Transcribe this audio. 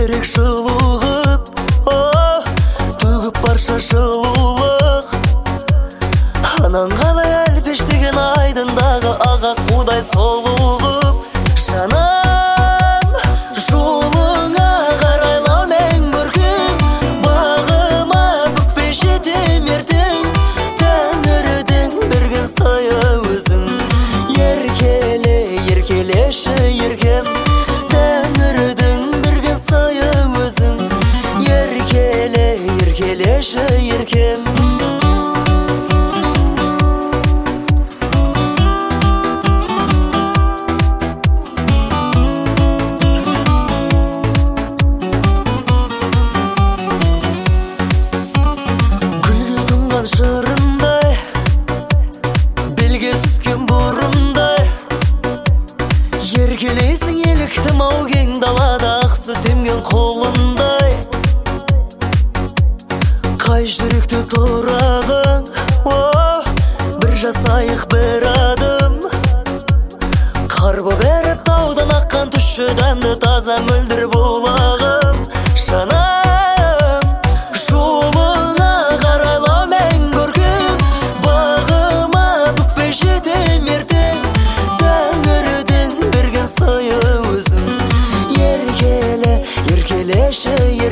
керек жылуғып, төгіп барша жылулық. Анаң қалай әлпештеген айдындағы аға қудай сұлуғып. Жаным, жолыңа қарайлау мен көркем, бағыма бүкпей жетем ертең. Тәңірдің берген сая өзің, еркелеші еркем. Тәңірдің берген сая өзің, еркелеші еркем. Жырындай, белге түскен бұрындай, еркелейсің еліктім ау кең далада ақсы темген қолындай. Қай жүректе тұрағың, бір жасайық бір адым. Қар боп еріп таудан аққан тұщы дәмді таза мөлдір бұлағым. Жаным, жолыңа қарайлау мен көркем, бағыма бүкпей жетем ертең. Тәңірдің берген сая өзің, еркелеші